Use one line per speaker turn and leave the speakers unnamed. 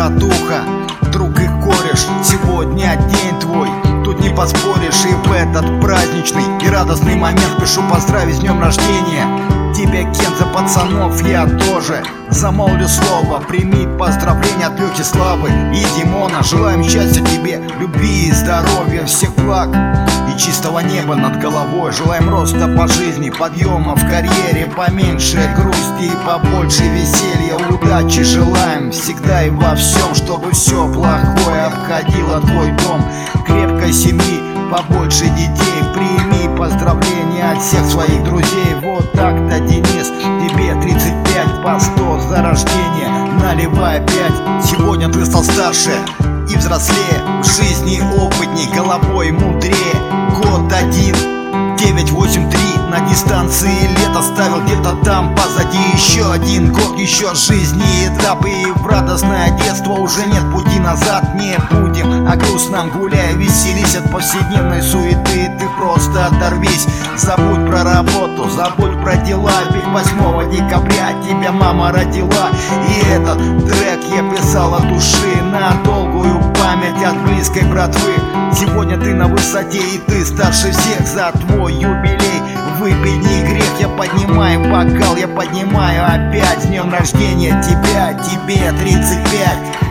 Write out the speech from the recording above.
братуха, друг и кореш. Сегодня день твой, тут не поспоришь. И в этот праздничный и радостный момент пишу поздравить с днем рождения тебя, Кен, за пацанов я тоже замолвлю слово. Прими поздравления от Лёхи, Славы и Димона. Желаем счастья тебе, любви и здоровья, всех благ и чистого неба над головой. Желаем роста по жизни, подъема в карьере, поменьше грусти и побольше веселья. Удачи желаем всегда и во всем, чтобы все плохое обходило твой дом. Крепкой семьи, побольше детей. Прими поздравления от всех своих друзей. Вот так-то, Денис, тебе 35, по 100 за рождение, наливай 5. Сегодня ты стал старше и взрослее, в жизни опытней, головой мудрее. Год 1983, на дистанции лет оставил где-то там позади. Еще один год, еще жизни этап, и в радостное детство уже нет пути назад. Не будем о грустном гуляй, веселись от повседневной суеты. Ты просто оторвись, забудь про работу, забудь про дела, ведь 8 декабря тебя мама родила. И этот трек я писал от души, на долгую память от близкой братвы. Сегодня ты на высоте, и ты старше всех. За твой юбилей выпей не грех. Я поднимаю бокал, я поднимаю опять с днем рождения тебя, тебе 35.